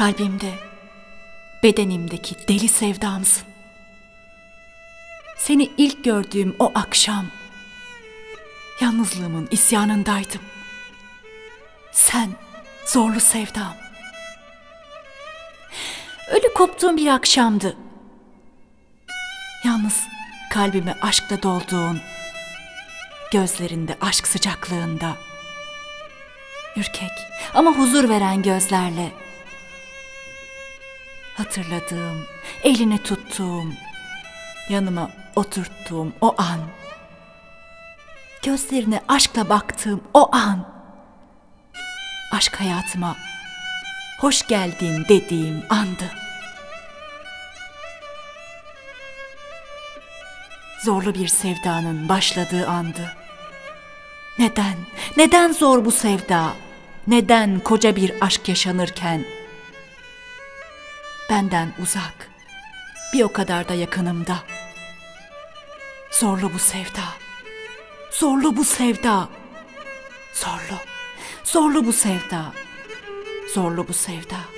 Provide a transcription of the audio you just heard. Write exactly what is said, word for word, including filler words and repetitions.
Kalbimde, bedenimdeki deli sevdamsın. Seni ilk gördüğüm o akşam, yalnızlığımın isyanındaydım. Sen, zorlu sevdam. Ölü koptuğum bir akşamdı. Yalnız kalbime aşkla dolduğun, gözlerinde aşk sıcaklığında, ürkek ama huzur veren gözlerle, hatırladığım, elini tuttuğum, yanıma oturttuğum o an, gözlerine aşkla baktığım o an, aşk hayatıma hoş geldin dediğim andı. Zorlu bir sevdanın başladığı andı. Neden, neden zor bu sevda? Neden koca bir aşk yaşanırken benden uzak, bir o kadar da yakınımda? Zorlu bu sevda, zorlu bu sevda, zorlu, zorlu bu sevda, zorlu bu sevda.